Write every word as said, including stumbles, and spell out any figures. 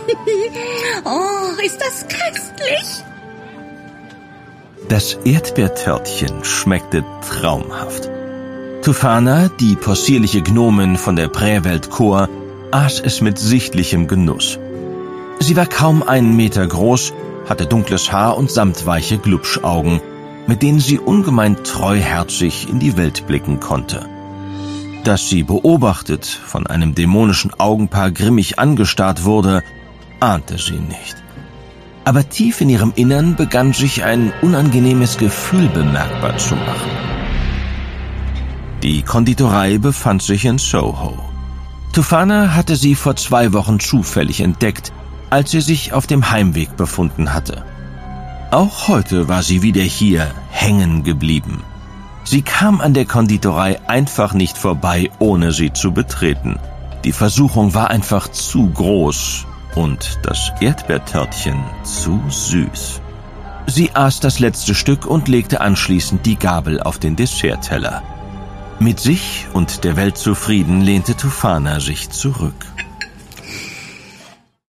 Oh, ist das köstlich! Das Erdbeertörtchen schmeckte traumhaft. Tufana, die possierliche Gnomin von der Prä-Welt Chor, aß es mit sichtlichem Genuss. Sie war kaum einen Meter groß, hatte dunkles Haar und samtweiche Glubschaugen, mit denen sie ungemein treuherzig in die Welt blicken konnte. Dass sie beobachtet, von einem dämonischen Augenpaar grimmig angestarrt wurde, ahnte sie nicht. Aber tief in ihrem Innern begann sich ein unangenehmes Gefühl bemerkbar zu machen. Die Konditorei befand sich in Soho. Tufana hatte sie vor zwei Wochen zufällig entdeckt, als sie sich auf dem Heimweg befunden hatte. Auch heute war sie wieder hier hängen geblieben. Sie kam an der Konditorei einfach nicht vorbei, ohne sie zu betreten. Die Versuchung war einfach zu groß und das Erdbeertörtchen zu süß. Sie aß das letzte Stück und legte anschließend die Gabel auf den Dessertteller. Mit sich und der Welt zufrieden lehnte Tufana sich zurück.